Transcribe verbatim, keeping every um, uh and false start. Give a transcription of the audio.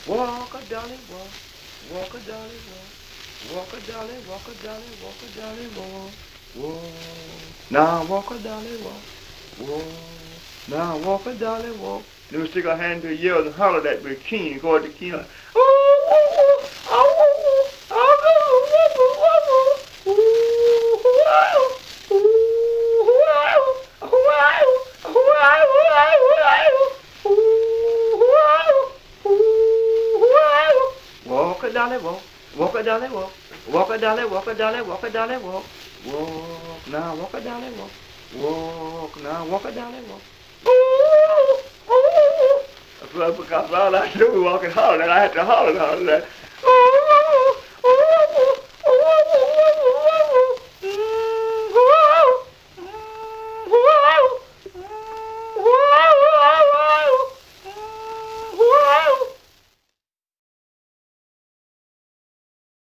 Walk a dolly walk, walk a dolly walk, walk a dolly, walk a dolly, walk a dolly walk, walk. Now walk a dolly walk, walk. Now walk a dolly walk. Then we stick our hand to the yell and holler that we're keen, go to the keen. Like, oh, oh, oh, oh, oh, oh, oh, oh, walk a dolly walk, walk a dolly walk, walk a dolly, walk a dolly, walk a dolly walk, walk now, walk a dolly walk, walk now, walk a dolly walk. Because all I do was walk and holler, and I had to holler and holler that.